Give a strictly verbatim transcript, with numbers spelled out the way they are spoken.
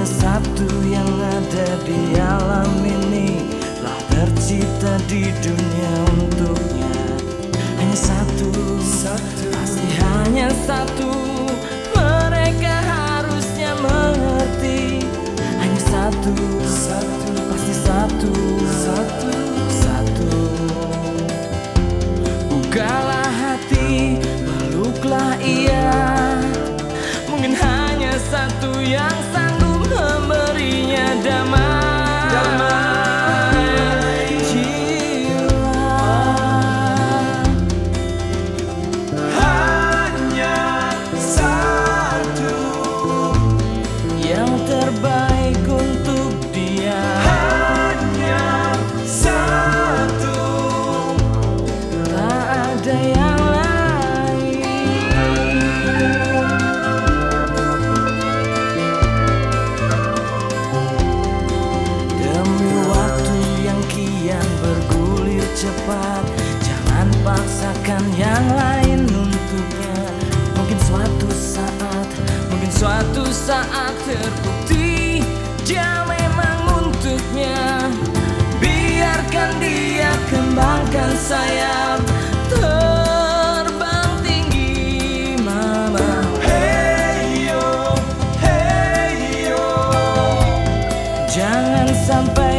hanya satu yang ada di alam ini, telah tercipta di dunia untuknya. Hanya satu, satu, pasti hanya satu. Mereka harusnya mengerti. Hanya satu, satu, pasti satu, satu, satu. Bukalah hati, peluklah ia. Mungkin hanya satu yang sanggup memberinya damai, damai jiwa. Hanya satu yang terbaik untuk dia. Hanya satu, tak ada yang cepat, jangan paksakan yang lain untuknya. Mungkin suatu saat, mungkin suatu saat terbukti dia memang untuknya. Biarkan dia kembangkan sayap, terbang tinggi, mama. Hey yo, hey yo, jangan sampai